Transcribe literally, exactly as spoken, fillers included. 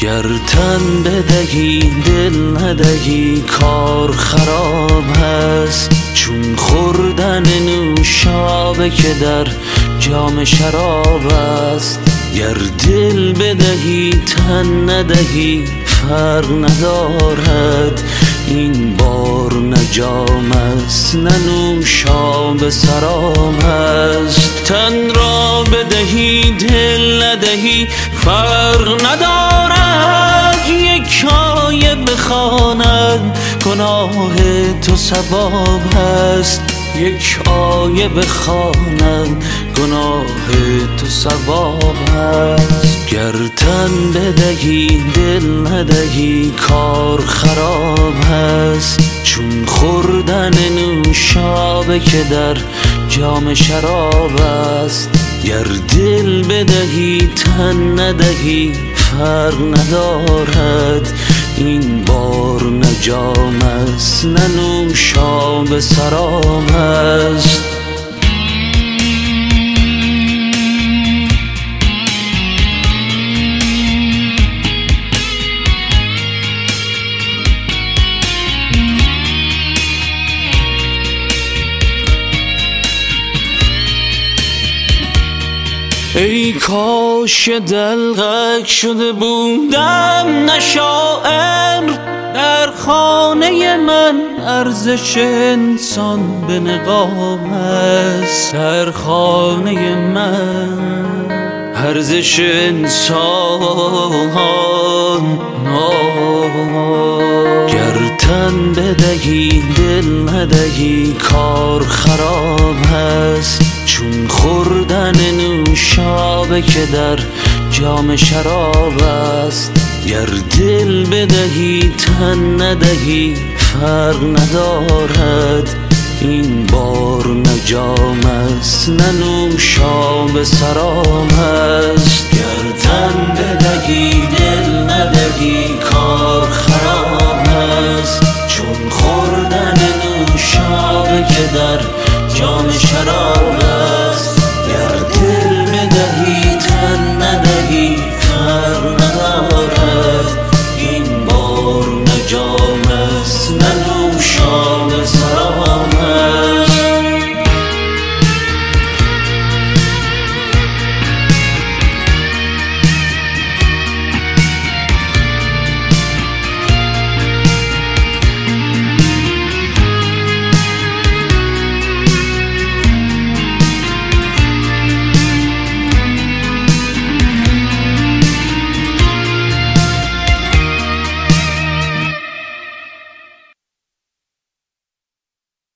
گر تن بدهی دل ندهی کار خراب هست، چون خوردن نوشابه که در جام شراب است. گر دل بدهی تن ندهی فرق ندارد، این بار نه جام است نه نوشابه سراب است. تن را بدهی دل ندهی فرق ندارد، یک آیه بخواند گناه تو ثواب است. یک آیه بخواند گناه تو ثواب است. گر تن بدهی دل ندهی کار خراب هست، چون خوردن نوشابه که در جام شراب است. گر دل بدهی تن ندهی فرق ندارد، این بار نه جام است نه نوشابه سراب است. ای کاش دلغک شده بودم نه شاعر، در خانه من ارزش انسان به نقاب است. در خانه من ارزش انسان گر تن بدهی دل ندهی کار خراب هست، چون خوردن نوشابه که در جام شراب است. گر دل بدهی تن ندهی فرق ندارد، این بار نه جام است نه نوشابه سراب است. گر تن بدهی دل ندهی کار